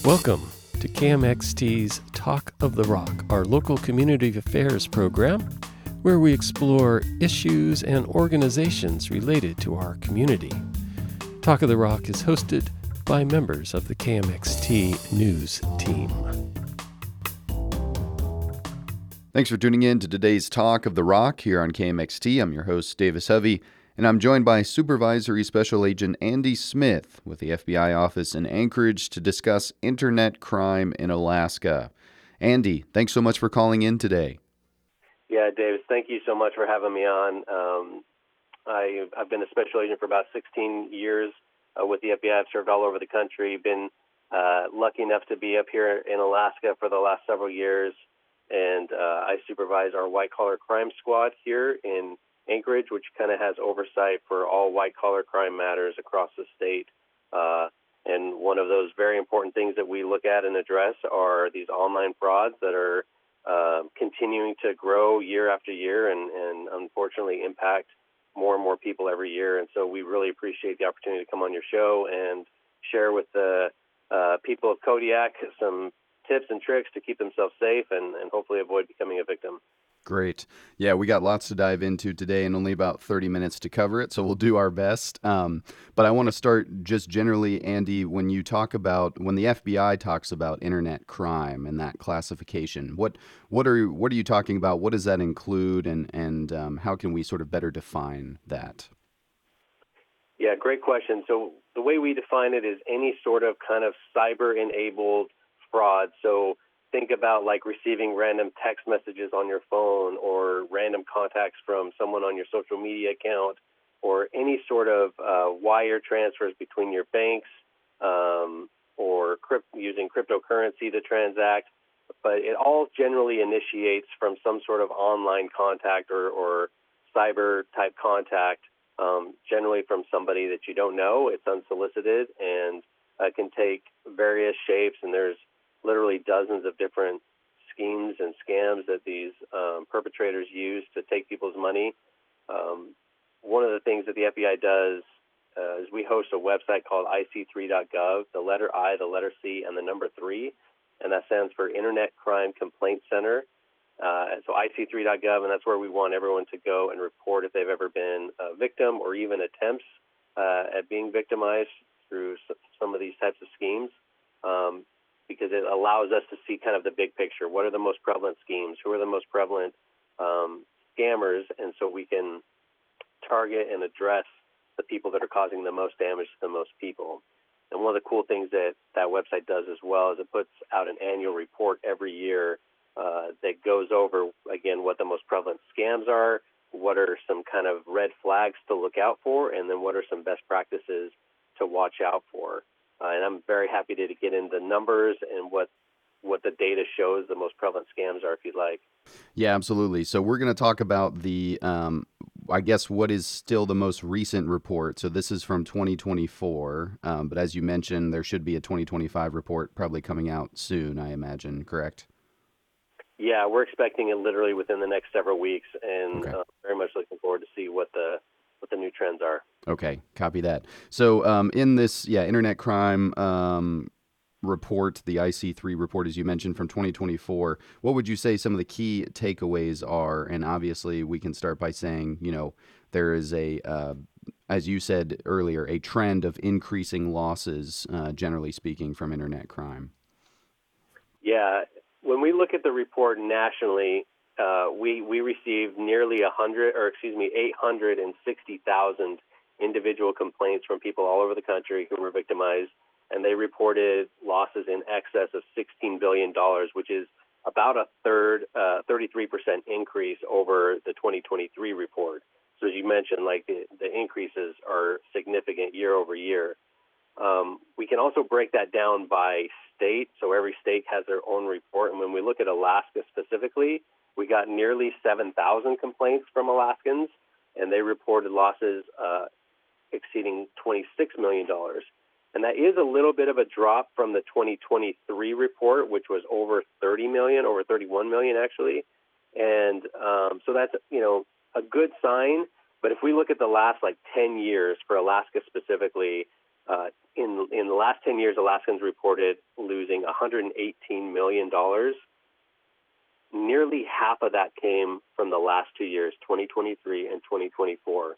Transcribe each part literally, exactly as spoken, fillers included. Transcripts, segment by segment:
Welcome to K M X T's Talk of the Rock, our local community affairs program, where we explore issues and organizations related to our community. Talk of the Rock is hosted by members of the K M X T News team. Thanks for tuning in to today's Talk of the Rock here on K M X T. I'm your host, Davis Hovey, and I'm joined by Supervisory Special Agent Andy Smith with the F B I office in Anchorage to discuss internet crime in Alaska. Andy, thanks so much for calling in today. Yeah, Davis, thank you so much for having me on. Um, I, I've been a special agent for about sixteen years uh, with the F B I. I've served all over the country, been uh, lucky enough to be up here in Alaska for the last several years, and uh, I supervise our white-collar crime squad here in Anchorage, which kind of has oversight for all white-collar crime matters across the state. Uh, and one of those very important things that we look at and address are these online frauds that are uh, continuing to grow year after year and, and unfortunately impact more and more people every year. And so we really appreciate the opportunity to come on your show and share with the uh, people of Kodiak some tips and tricks to keep themselves safe and, and hopefully avoid becoming a victim. Great. Yeah, we got lots to dive into today and only about thirty minutes to cover it, so we'll do our best. Um, but I want to start just generally, Andy, when you talk about, when the F B I talks about internet crime and that classification, what what are what are you talking about? What does that include, and, and um, how can we sort of better define that? Yeah, great question. So the way we define it is any sort of kind of cyber-enabled fraud. So think about like receiving random text messages on your phone or random contacts from someone on your social media account or any sort of uh, wire transfers between your banks um, or crypt- using cryptocurrency to transact. But it all generally initiates from some sort of online contact or, or cyber type contact, um, generally from somebody that you don't know. It's unsolicited and uh, can take various shapes, and there's literally dozens of different schemes and scams that these um, perpetrators use to take people's money. Um, one of the things that the F B I does uh, is we host a website called I C three dot gov, the letter I, the letter C, and the number three, and that stands for Internet Crime Complaint Center. Uh, so I C three dot gov, and that's where we want everyone to go and report if they've ever been a victim or even attempts uh, at being victimized through some of these types of schemes. Um, because it allows us to see kind of the big picture. What are the most prevalent schemes? Who are the most prevalent um, scammers? And so we can target and address the people that are causing the most damage to the most people. And one of the cool things that that website does as well is it puts out an annual report every year uh, that goes over, again, what the most prevalent scams are, what are some kind of red flags to look out for, and then what are some best practices to watch out for. Uh, and I'm very happy to, to get into numbers and what what the data shows the most prevalent scams are, if you'd like. Yeah, absolutely. So we're going to talk about the, um, I guess, what is still the most recent report. So this is from twenty twenty-four, um, but as you mentioned, there should be a twenty twenty-five report probably coming out soon, I imagine, correct? Yeah, we're expecting it literally within the next several weeks, and Okay. uh, very much looking forward to see what the what the new trends are. Okay, copy that. So um, in this, yeah, internet crime um, report, the I C three report, as you mentioned, from twenty twenty-four, what would you say some of the key takeaways are? And obviously, we can start by saying, you know, there is a, uh, as you said earlier, a trend of increasing losses, uh, generally speaking, from internet crime. Yeah, when we look at the report nationally, uh, we we received nearly a hundred, or excuse me, eight hundred and sixty thousand individual complaints from people all over the country who were victimized, and they reported losses in excess of sixteen billion dollars, which is about a third, uh, thirty-three percent increase over the twenty twenty-three report. So as you mentioned, like the, the increases are significant year over year. Um, we can also break that down by state, so every state has their own report, and when we look at Alaska specifically, we got nearly seven thousand complaints from Alaskans, and they reported losses uh, exceeding twenty-six million dollars. And that is a little bit of a drop from the twenty twenty-three report, which was over thirty million dollars, over thirty-one million dollars actually. And um, so that's, you know, a good sign. But if we look at the last like ten years for Alaska specifically, Uh, in in the last ten years, Alaskans reported losing one hundred eighteen million dollars. Nearly half of that came from the last two years, twenty twenty-three and twenty twenty-four.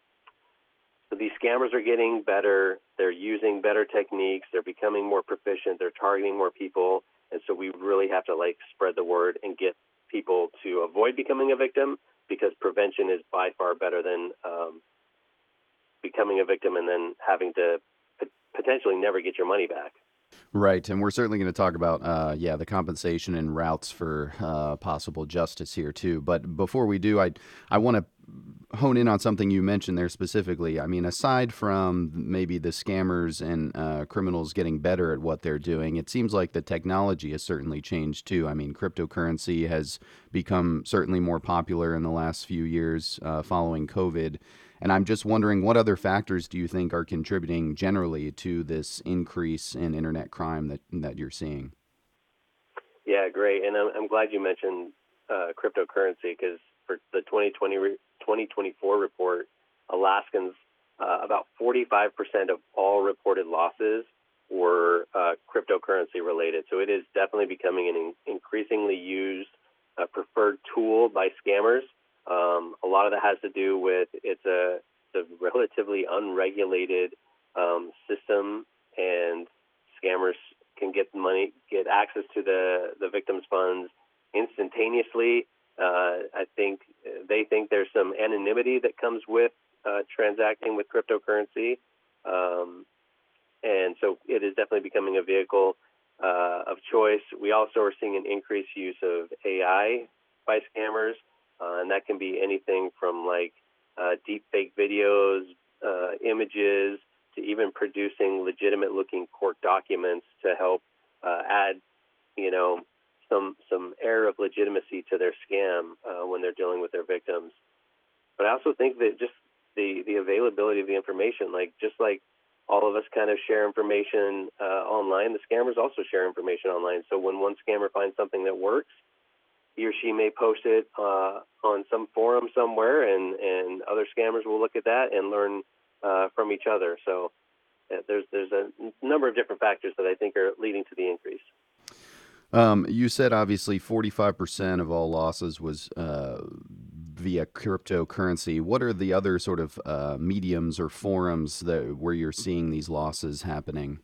So these scammers are getting better. They're using better techniques. They're becoming more proficient. They're targeting more people. And so we really have to like spread the word and get people to avoid becoming a victim, because prevention is by far better than um, becoming a victim and then having to p- potentially never get your money back. Right, and we're certainly going to talk about, uh, yeah, the compensation and routes for uh, possible justice here too. But before we do, I I want to hone in on something you mentioned there specifically. I mean, aside from maybe the scammers and uh, criminals getting better at what they're doing, it seems like the technology has certainly changed too. I mean, cryptocurrency has become certainly more popular in the last few years uh, following COVID. And I'm just wondering, what other factors do you think are contributing generally to this increase in internet crime that that you're seeing? Yeah, great. And I'm, I'm glad you mentioned uh, cryptocurrency, because for the twenty twenty, twenty twenty-four report, Alaskans, uh, about forty-five percent of all reported losses were uh, cryptocurrency related. So it is definitely becoming an in- increasingly used, uh, preferred tool by scammers. Um, a lot of that has to do with it's a, it's a relatively unregulated um, system, and scammers can get money, get access to the, the victims' funds instantaneously. Uh, I think they think there's some anonymity that comes with uh, transacting with cryptocurrency. Um, and so it is definitely becoming a vehicle uh, of choice. We also are seeing an increased use of A I by scammers. Uh, and that can be anything from like uh, deep fake videos, uh, images, to even producing legitimate looking court documents to help uh, add, you know, some some air of legitimacy to their scam uh, when they're dealing with their victims. But I also think that just the, the availability of the information, like just like all of us kind of share information uh, online, the scammers also share information online. So when one scammer finds something that works, he or she may post it uh, on some forum somewhere, and, and other scammers will look at that and learn uh, from each other. So uh, there's there's a n- number of different factors that I think are leading to the increase. Um, you said obviously forty-five percent of all losses was uh, via cryptocurrency. What are the other sort of uh, mediums or forums that where you're seeing these losses happening?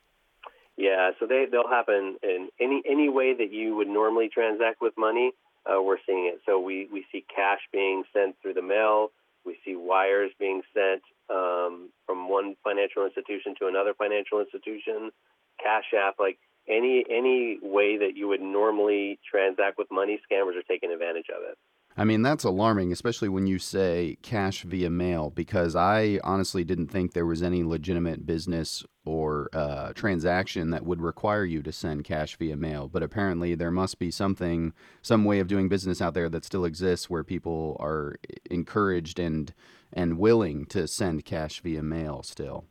Yeah, so they they'll happen in any any way that you would normally transact with money. Uh, we're seeing it. So we, we see cash being sent through the mail. We see wires being sent um, from one financial institution to another financial institution. Cash App, like any any way that you would normally transact with money, scammers are taking advantage of it. I mean, that's alarming, especially when you say cash via mail, because I honestly didn't think there was any legitimate business or uh, transaction that would require you to send cash via mail. But apparently, there must be something, some way of doing business out there that still exists where people are encouraged and and willing to send cash via mail still.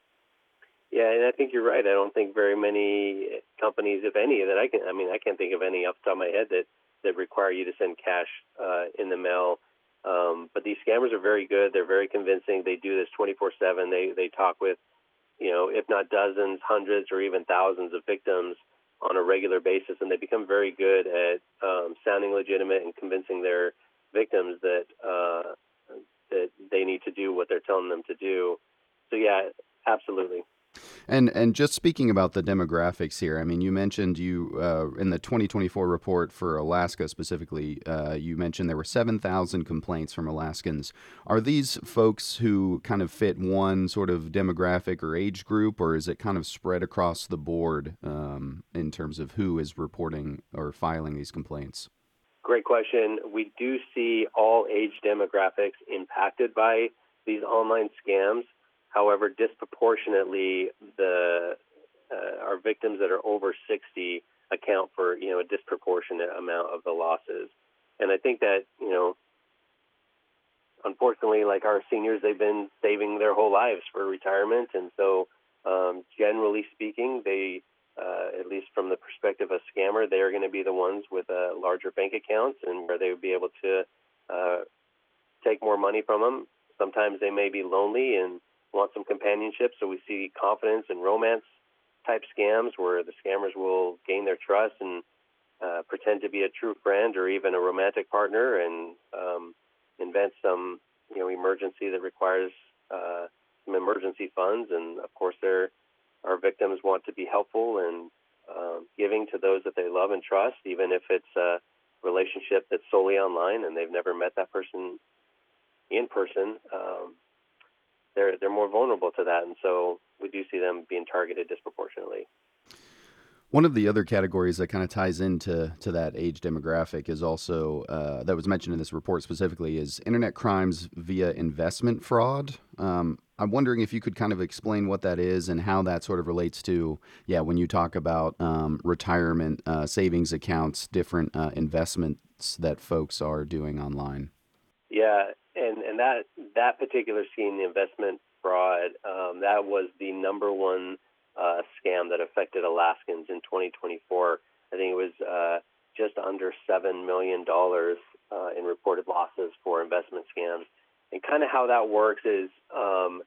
Yeah, and I think you're right. I don't think very many companies, if any, that I can. I mean, I can't think of any off the top of my head that that require you to send cash uh, in the mail. Um, but these scammers are very good. They're very convincing. They do this twenty-four seven. They they talk with, you know, if not dozens, hundreds, or even thousands of victims on a regular basis, and they become very good at um, sounding legitimate and convincing their victims that uh, that they need to do what they're telling them to do. So yeah, absolutely. And and just speaking about the demographics here, I mean, you mentioned you uh, in the twenty twenty-four report for Alaska specifically, uh, you mentioned there were seven thousand complaints from Alaskans. Are these folks who kind of fit one sort of demographic or age group, or is it kind of spread across the board um, in terms of who is reporting or filing these complaints? Great question. We do see all age demographics impacted by these online scams. However, disproportionately, the uh, our victims that are over sixty account for, you know, a disproportionate amount of the losses. And I think that, you know, unfortunately, like our seniors, they've been saving their whole lives for retirement, and so um, generally speaking, they, uh, at least from the perspective of a scammer, they are going to be the ones with uh, larger bank accounts and where they would be able to uh, take more money from them. Sometimes they may be lonely and want some companionship. So we see confidence and romance type scams where the scammers will gain their trust and uh, pretend to be a true friend or even a romantic partner and um, invent some, you know, emergency that requires uh, some emergency funds. And of course, there our victims want to be helpful and um, giving to those that they love and trust, even if it's a relationship that's solely online and they've never met that person in person. Um, they're they're more vulnerable to that, and so we do see them being targeted disproportionately. One of the other categories that kind of ties into to that age demographic is also uh, that was mentioned in this report specifically is internet crimes via investment fraud. Um, I'm wondering if you could kind of explain what that is and how that sort of relates to, yeah, when you talk about um, retirement uh, savings accounts, different uh, investments that folks are doing online. Yeah, and, and that that particular scheme, the investment fraud, um, that was the number one uh, scam that affected Alaskans in twenty twenty-four. I think it was uh, just under seven million dollars uh, in reported losses for investment scams. And kind of how that works is um,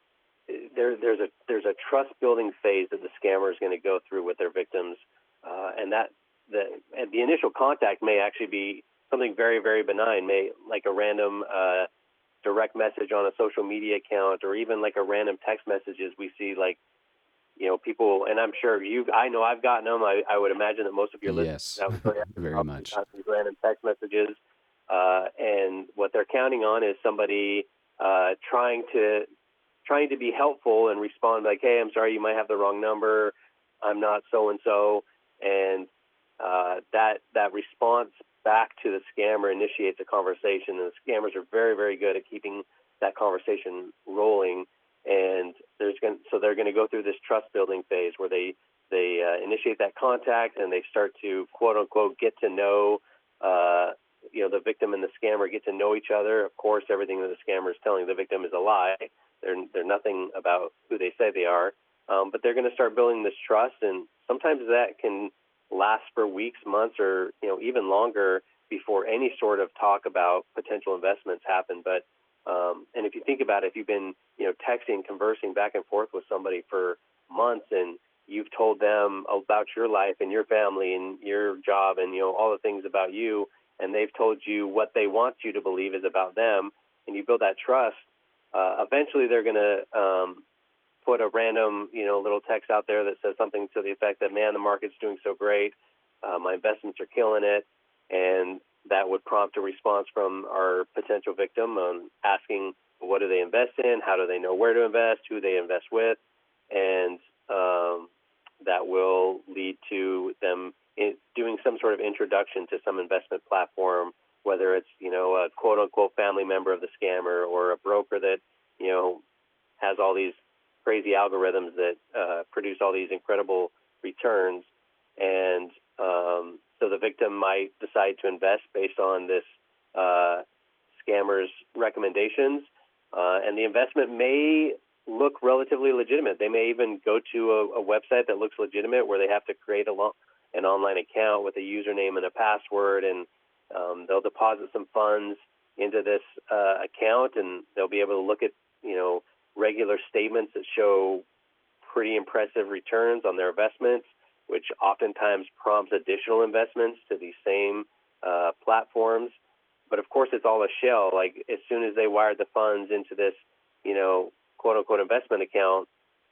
there, there's a there's a trust building phase that the scammer is going to go through with their victims, uh, and that the and the initial contact may actually be something very, very benign, may like a random uh, direct message on a social media account, or even like a random text messages we see, like, you know, people, and I'm sure you, I know I've gotten them. I, I would imagine that most of your yes, listeners have very much these random text messages, uh, and what they're counting on is somebody uh, trying to trying to be helpful and respond like, "Hey, I'm sorry, you might have the wrong number. I'm not so and so," and uh, that that response back to the scammer initiates a conversation, and the scammers are very, very good at keeping that conversation rolling. And there's going so they're going to go through this trust building phase where they they uh, initiate that contact and they start to quote unquote get to know uh, you know the victim and the scammer get to know each other. Of course, everything that the scammer is telling the victim is a lie. They're they're nothing about who they say they are. Um, but they're going to start building this trust, and sometimes that can last for weeks, months, or you know even longer before any sort of talk about potential investments happen. But um, and if you think about it, if you've been you know texting, conversing back and forth with somebody for months, and you've told them about your life and your family and your job and you know all the things about you, and they've told you what they want you to believe is about them, and you build that trust, uh, eventually they're going to um, put a random, you know, little text out there that says something to the effect that, man, the market's doing so great, uh, my investments are killing it, and that would prompt a response from our potential victim on asking, what do they invest in, how do they know where to invest, who they invest with, and um, that will lead to them in doing some sort of introduction to some investment platform, whether it's, you know, a quote-unquote family member of the scammer or a broker that, you know, has all these crazy algorithms that uh, produce all these incredible returns. And um, so the victim might decide to invest based on this uh, scammer's recommendations. Uh, and the investment may look relatively legitimate. They may even go to a, a website that looks legitimate where they have to create a lo- an online account with a username and a password, and um, they'll deposit some funds into this uh, account, and they'll be able to look at, you know, regular statements that show pretty impressive returns on their investments, which oftentimes prompts additional investments to these same uh, platforms. But of course, it's all a shell. Like, as soon as they wired the funds into this, you know, quote-unquote investment account,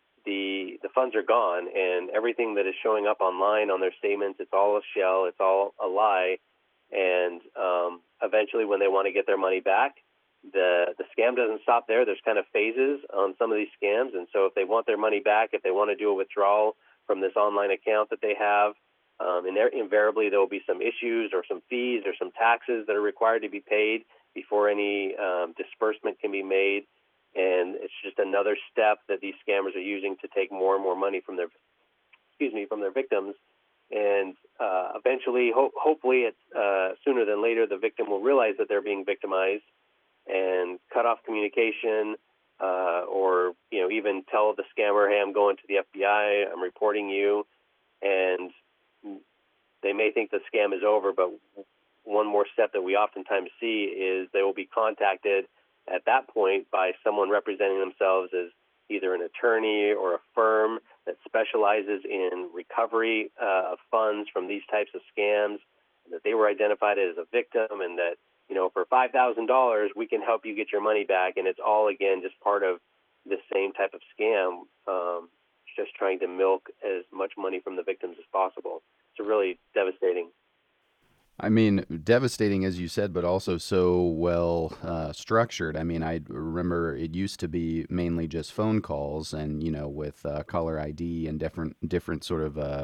the the funds are gone, and everything that is showing up online on their statements, it's all a shell, it's all a lie. And um, eventually, when they want to get their money back, the the scam doesn't stop there. There's kind of phases on some of these scams, and so if they want their money back, if they want to do a withdrawal from this online account that they have, um, and there, invariably there will be some issues or some fees or some taxes that are required to be paid before any um, disbursement can be made. And it's just another step that these scammers are using to take more and more money from their, excuse me, from their victims. And uh, eventually, ho- hopefully, it's, uh, sooner than later, the victim will realize that they're being victimized and cut off communication, uh, or you know, even tell the scammer, "Hey, I'm going to the F B I. I'm reporting you." And they may think the scam is over, but one more step that we oftentimes see is they will be contacted at that point by someone representing themselves as either an attorney or a firm that specializes in recovery uh, of funds from these types of scams, that they were identified as a victim, and that, you know, for five thousand dollars we can help you get your money back. And it's all, again, just part of the same type of scam, um, just trying to milk as much money from the victims as possible. It's really devastating. I mean, devastating, as you said, but also so well uh, structured. I mean, I remember it used to be mainly just phone calls, and you know, with uh, caller I D and different different sort of uh,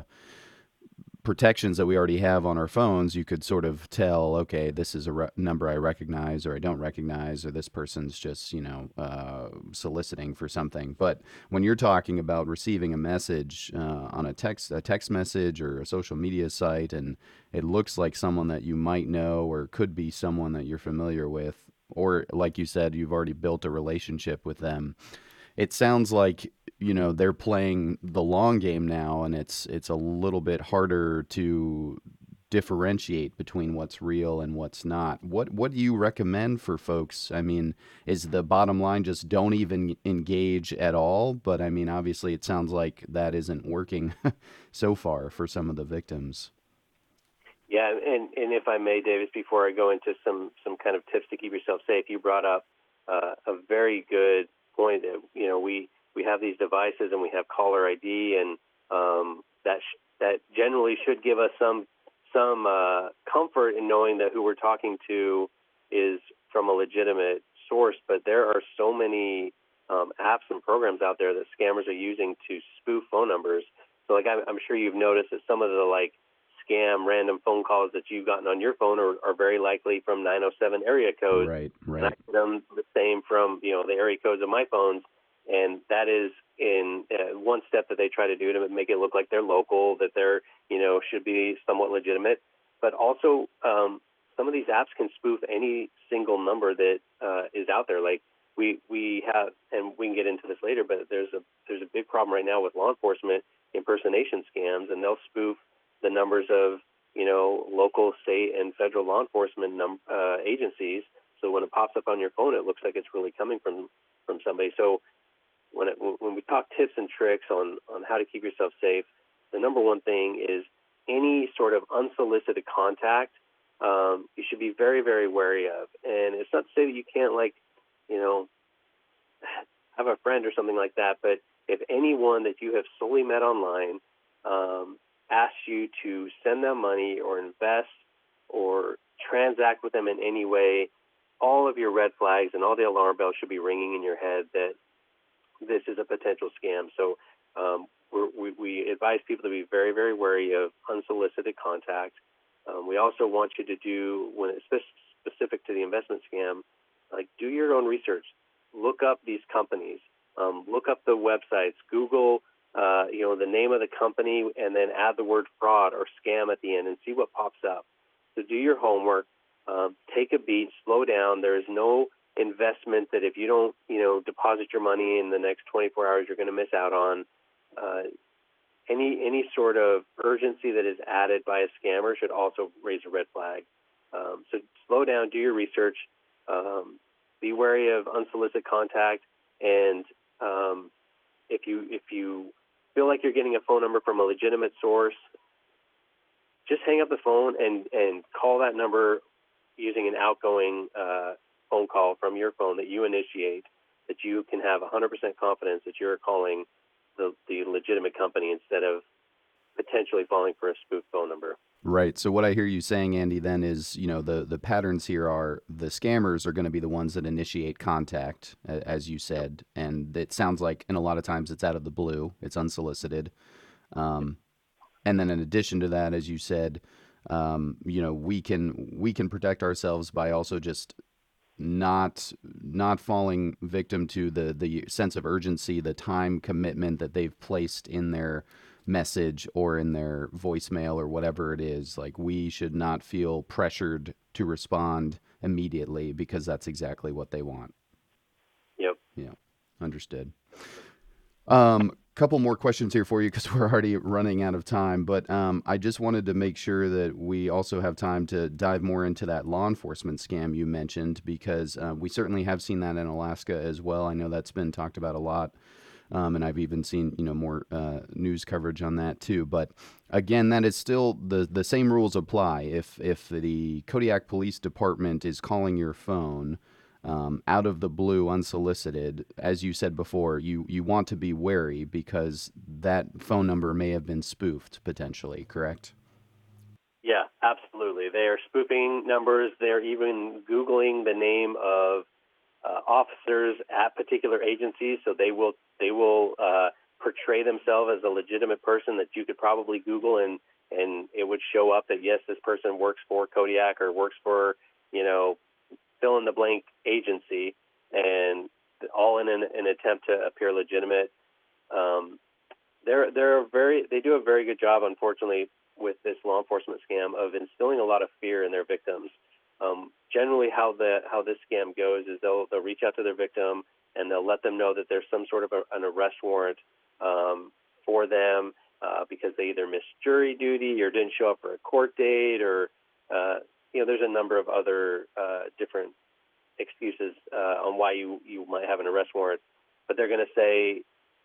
protections that we already have on our phones, you could sort of tell, okay, this is a re- number I recognize or I don't recognize, or this person's just, you know, uh, soliciting for something. But when you're talking about receiving a message uh, on a text, a text message or a social media site, and it looks like someone that you might know or could be someone that you're familiar with, or like you said, you've already built a relationship with them, it sounds like, you know, they're playing the long game now, and it's it's a little bit harder to differentiate between what's real and what's not. What what do you recommend for folks? I mean, is the bottom line just don't even engage at all? But I mean, obviously, it sounds like that isn't working so far for some of the victims. Yeah, and, and if I may, Davis, before I go into some, some kind of tips to keep yourself safe, you brought up uh, a very good point that, you know, we, we have these devices and we have caller I D, and um, that sh- that generally should give us some some uh, comfort in knowing that who we're talking to is from a legitimate source. But there are so many um, apps and programs out there that scammers are using to spoof phone numbers. So, like, I'm, I'm sure you've noticed that some of the, like, scam random phone calls that you've gotten on your phone are, are very likely from nine oh seven area codes. Right, right. And I get them the same from, you know, the area codes of my phones. And that is in uh, one step that they try to do to make it look like they're local, that they're, you know, should be somewhat legitimate. But also, um, some of these apps can spoof any single number that uh, is out there. Like we we have, and we can get into this later, but there's a there's a big problem right now with law enforcement impersonation scams, and they'll spoof the numbers of, you know, local, state, and federal law enforcement num- uh, agencies. So when it pops up on your phone, it looks like it's really coming from from somebody. So when it, when we talk tips and tricks on, on how to keep yourself safe, the number one thing is any sort of unsolicited contact, um, you should be very, very wary of. And it's not to say that you can't, like, you know, have a friend or something like that, but if anyone that you have solely met online um, asks you to send them money or invest or transact with them in any way, all of your red flags and all the alarm bells should be ringing in your head that this is a potential scam. So um, we're, we, we advise people to be very, very wary of unsolicited contact. Um, we also want you to do, when it's spe- specific to the investment scam, like do your own research. Look up these companies. Um, look up the websites. Google, uh, you know, the name of the company, and then add the word fraud or scam at the end and see what pops up. So do your homework. Um, take a beat. Slow down. There is no investment that if you don't, you know, deposit your money in the next twenty-four hours, you're going to miss out on. Uh, any any sort of urgency that is added by a scammer should also raise a red flag. Um, so slow down, do your research, um, be wary of unsolicited contact, and um, if you if you feel like you're getting a phone number from a legitimate source, just hang up the phone and, and call that number using an outgoing uh, phone call from your phone that you initiate, that you can have one hundred percent confidence that you're calling the, the legitimate company instead of potentially falling for a spoof phone number. Right. So what I hear you saying, Andy, then is, you know, the, the patterns here are the scammers are going to be the ones that initiate contact, as you said. And it sounds like, and a lot of times it's out of the blue, it's unsolicited. Um, and then in addition to that, as you said, um, you know, we can we can protect ourselves by also just not not falling victim to the the sense of urgency, the time commitment that they've placed in their message or in their voicemail or whatever it is. Like, we should not feel pressured to respond immediately because that's exactly what they want. Yep. Yeah. Understood. Um, couple more questions here for you because we're already running out of time, but um, I just wanted to make sure that we also have time to dive more into that law enforcement scam you mentioned, because uh, we certainly have seen that in Alaska as well. I know that's been talked about a lot Um, and I've even seen, you know, more uh, news coverage on that too. But again, that is still the the same rules apply. If if the Kodiak Police Department is calling your phone um, out of the blue, unsolicited, as you said before, you you want to be wary because that phone number may have been spoofed potentially. Correct? Yeah, absolutely. They are spoofing numbers. They're even Googling the name of uh, officers at particular agencies, so they will they will uh, portray themselves as a legitimate person that you could probably Google, and and it would show up that yes, this person works for Kodiak or works for, you know, fill in the blank agency, and all in an, an attempt to appear legitimate. Um, they're they're very they do a very good job, unfortunately, with this law enforcement scam of instilling a lot of fear in their victims. Um, generally, how the how this scam goes is they'll they'll reach out to their victim and they'll let them know that there's some sort of a, an arrest warrant um, for them uh, because they either missed jury duty or didn't show up for a court date, or uh, you know, there's a number of other uh, different excuses uh, on why you you might have an arrest warrant. But they're going to say,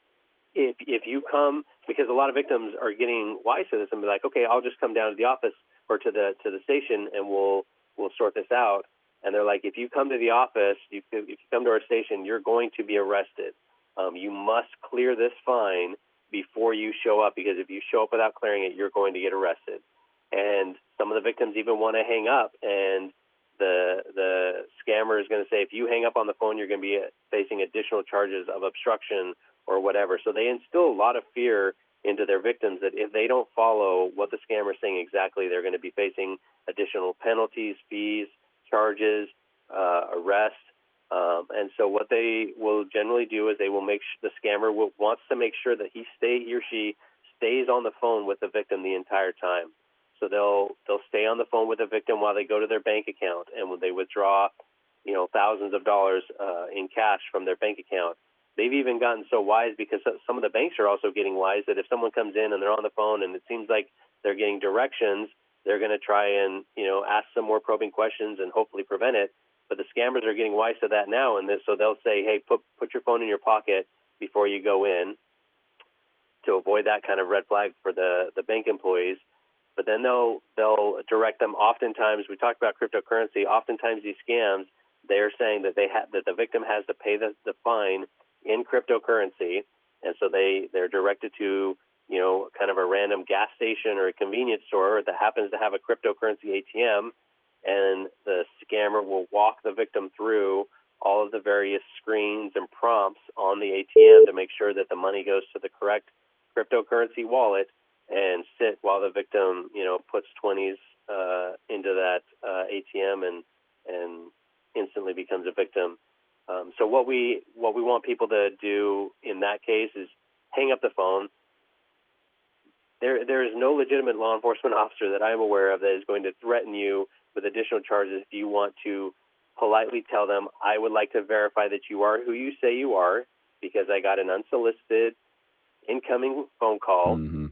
if if you come, because a lot of victims are getting wise to this and be like, okay, I'll just come down to the office or to the to the station and we'll we'll sort this out. And they're like, if you come to the office, you, if you come to our station, you're going to be arrested. Um, you must clear this fine before you show up, because if you show up without clearing it, you're going to get arrested. And some of the victims even want to hang up, and the the scammer is going to say, if you hang up on the phone, you're going to be facing additional charges of obstruction or whatever. So they instill a lot of fear into their victims that if they don't follow what the scammer is saying exactly, they're going to be facing additional penalties, fees, charges, uh, arrest. Um, and so what they will generally do is they will make sh- the scammer will, wants to make sure that he stay he or she stays on the phone with the victim the entire time. So they'll they'll stay on the phone with the victim while they go to their bank account, and when they withdraw, you know, thousands of dollars uh, in cash from their bank account. They've even gotten so wise, because some of the banks are also getting wise, that if someone comes in and they're on the phone and it seems like they're getting directions, they're going to try and, you know, ask some more probing questions and hopefully prevent it. But the scammers are getting wise to that now, and this, so they'll say, hey, put put your phone in your pocket before you go in, to avoid that kind of red flag for the, the bank employees. But then they'll they'll direct them. Oftentimes, we talked about cryptocurrency. Oftentimes, these scams, they're saying that they ha- that the victim has to pay the, the fine in cryptocurrency, and so they they're directed to, you know, kind of a random gas station or a convenience store that happens to have a cryptocurrency A T M, and the scammer will walk the victim through all of the various screens and prompts on the A T M to make sure that the money goes to the correct cryptocurrency wallet, and sit while the victim, you know, puts twenties uh, into that uh, A T M and and instantly becomes a victim. Um, so what we what we want people to do in that case is hang up the phone. There there is no legitimate law enforcement officer that I am aware of that is going to threaten you with additional charges if you want to politely tell them, I would like to verify that you are who you say you are, because I got an unsolicited incoming phone call. Mm-hmm.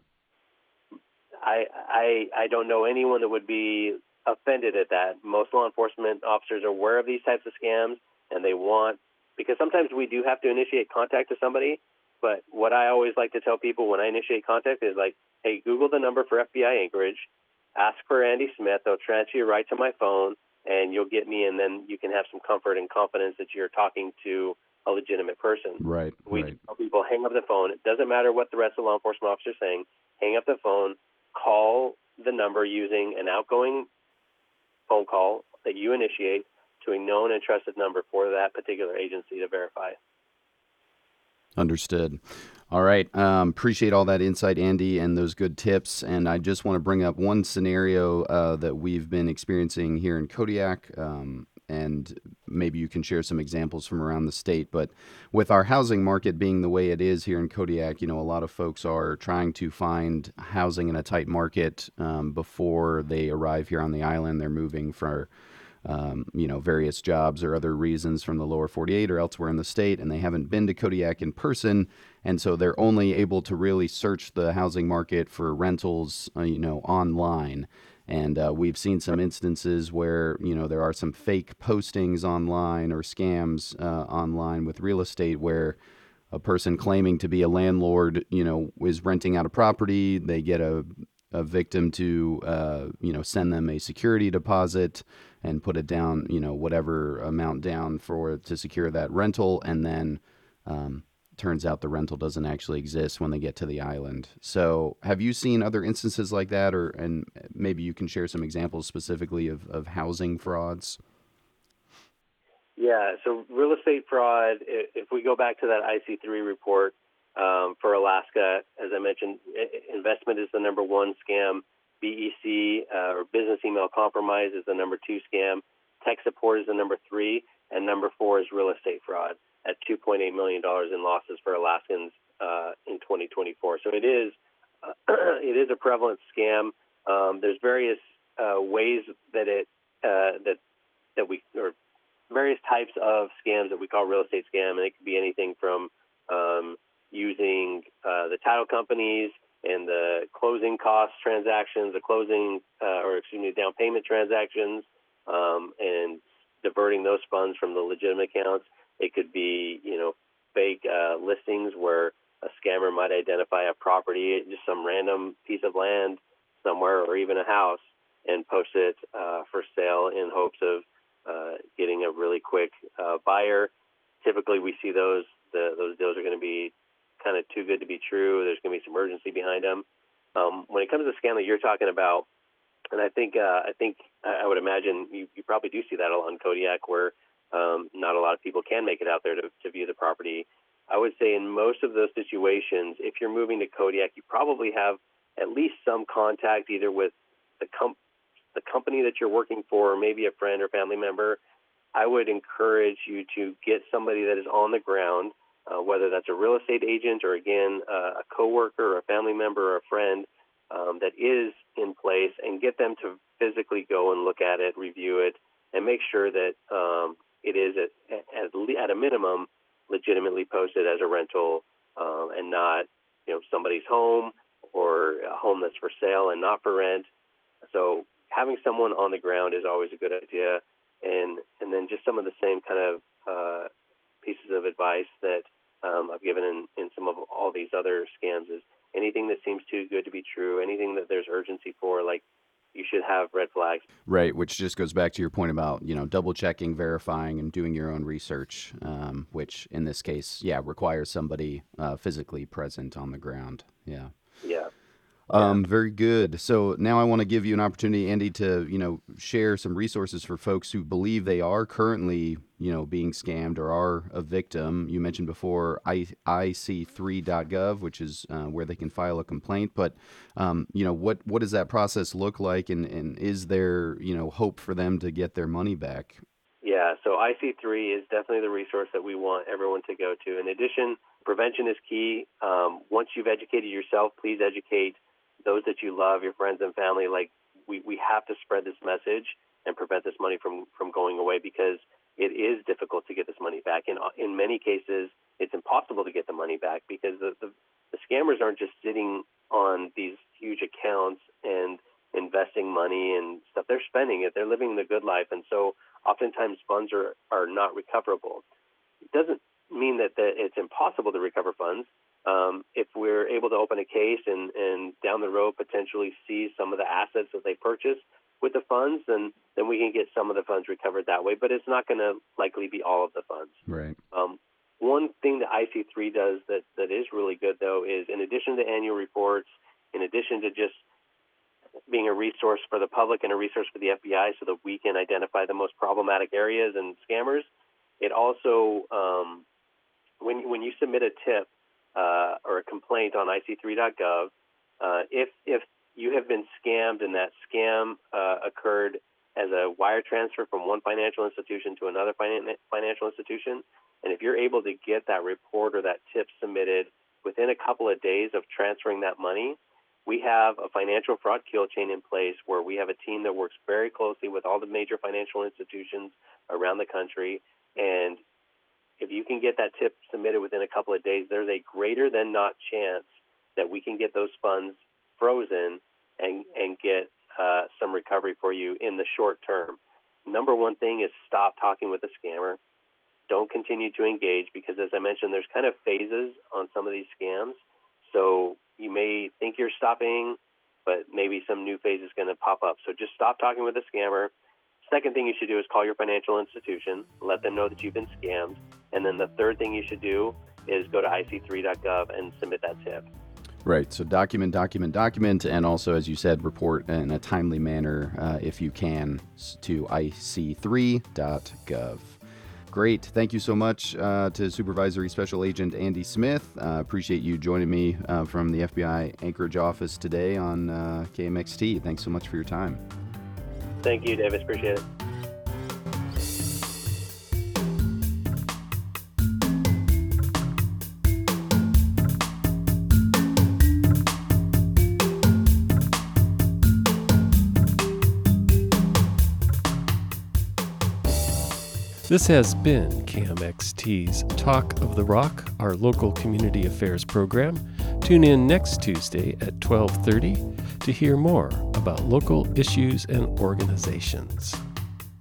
I, I I don't know anyone that would be offended at that. Most law enforcement officers are aware of these types of scams, and they want, because sometimes we do have to initiate contact to somebody, but what I always like to tell people when I initiate contact is like, hey, Google the number for F B I Anchorage, ask for Andy Smith, they'll transfer you right to my phone, and you'll get me, and then you can have some comfort and confidence that you're talking to a legitimate person. Right, we right. tell people, hang up the phone. It doesn't matter what the rest of the law enforcement officers are saying. Hang up the phone, call the number using an outgoing phone call that you initiate to a known and trusted number for that particular agency to verify. Understood. All right. Um, appreciate all that insight, Andy, and those good tips. And I just want to bring up one scenario uh, that we've been experiencing here in Kodiak, um, and maybe you can share some examples from around the state. But with our housing market being the way it is here in Kodiak, you know, a lot of folks are trying to find housing in a tight market um, before they arrive here on the island. They're moving for Um, you know, various jobs or other reasons from the lower forty-eight or elsewhere in the state, and they haven't been to Kodiak in person, and so they're only able to really search the housing market for rentals, uh, you know, online. And uh, we've seen some instances where, you know, there are some fake postings online or scams uh, online with real estate where a person claiming to be a landlord, you know, is renting out a property. They get a a victim to, uh, you know, send them a security deposit and put it down, you know, whatever amount down for to secure that rental, and then um, turns out the rental doesn't actually exist when they get to the island. So, have you seen other instances like that, or and maybe you can share some examples specifically of of housing frauds? Yeah, so real estate fraud, i- if we go back to that I C three report um, for Alaska, as I mentioned, i- investment is the number one scam. B E C, uh, or business email compromise, is the number two scam. Tech support is the number three. And number four is real estate fraud at two point eight million dollars in losses for Alaskans uh, in twenty twenty-four. So it is, uh, it is a prevalent scam. Um, there's various uh, ways that it, uh, that, that we, or various types of scams that we call real estate scam, and it could be anything from um, using uh, the title companies and the closing cost transactions, the closing uh, or excuse me, down payment transactions, um, and diverting those funds from the legitimate accounts. It could be, you know, fake uh, listings where a scammer might identify a property, just some random piece of land somewhere, or even a house, and post it uh, for sale in hopes of uh, getting a really quick uh, buyer. Typically, we see those the, those deals are going to be kind of too good to be true. There's going to be some urgency behind them. Um, when it comes to the scam that you're talking about, and I think uh, I think I would imagine you, you probably do see that on Kodiak, where um, not a lot of people can make it out there to, to view the property. I would say in most of those situations, if you're moving to Kodiak, you probably have at least some contact either with the com- the company that you're working for, or maybe a friend or family member. I would encourage you to get somebody that is on the ground, uh, whether that's a real estate agent or, again, uh, a coworker or a family member or a friend um, that is in place, and get them to physically go and look at it, review it, and make sure that um, it is at, at, at a minimum legitimately posted as a rental, um, and not, you know, somebody's home or a home that's for sale and not for rent. So having someone on the ground is always a good idea. And and then just some of the same kind of uh, pieces of advice that um, I've given in, in some of all these other scams is anything that seems too good to be true, anything that there's urgency for, like, you should have red flags. Right, which just goes back to your point about, you know, double checking, verifying, and doing your own research, um, which in this case, yeah, requires somebody uh, physically present on the ground. Yeah. Yeah. Um, very good. So now I want to give you an opportunity, Andy, to, you know, share some resources for folks who believe they are currently, you know, being scammed or are a victim. You mentioned before I C three dot gov, which is uh, where they can file a complaint. But, um, you know, what, what does that process look like? And, and is there, you know, hope for them to get their money back? Yeah, so I C three is definitely the resource that we want everyone to go to. In addition, prevention is key. Um, once you've educated yourself, please educate those that you love, your friends and family. Like, we, we have to spread this message and prevent this money from, from going away, because it is difficult to get this money back. In, in many cases, it's impossible to get the money back, because the, the, the scammers aren't just sitting on these huge accounts and investing money and stuff. They're spending it. They're living the good life. And so oftentimes funds are, are not recoverable. It doesn't mean that, that it's impossible to recover funds. Um, if we're able to open a case and, and down the road potentially seize some of the assets that they purchased with the funds, then, then we can get some of the funds recovered that way. But it's not going to likely be all of the funds. Right. Um, one thing that I C three does that, that is really good, though, is in addition to annual reports, in addition to just being a resource for the public and a resource for the F B I so that we can identify the most problematic areas and scammers, it also, um, when, when you submit a tip uh, or a complaint on I C three dot gov, uh, if, if you have been scammed and that scam uh, occurred as a wire transfer from one financial institution to another finan- financial institution, and if you're able to get that report or that tip submitted within a couple of days of transferring that money, we have a financial fraud kill chain in place where we have a team that works very closely with all the major financial institutions around the country. And if you can get that tip submitted within a couple of days, there's a greater than not chance that we can get those funds frozen and, and get uh, some recovery for you in the short term. Number one thing is stop talking with the scammer. don't continue to engage because, as I mentioned, there's kind of phases on some of these scams. So you may think you're stopping, but maybe some new phase is going to pop up. So just stop talking with a scammer. Second thing you should do is call your financial institution, let them know that you've been scammed. And then the third thing you should do is go to I C three dot gov and submit that tip. Right. So document, document, document, and also, as you said, report in a timely manner uh, if you can to I C three dot gov. Great. Thank you so much uh, to Supervisory Special Agent Andy Smith. Uh, appreciate you joining me uh, from the F B I Anchorage office today on uh, K M X T. Thanks so much for your time. Thank you, Davis. Appreciate it. This has been K M X T's Talk of the Rock, our local community affairs program. Tune in next Tuesday at twelve thirty to hear more about local issues and organizations.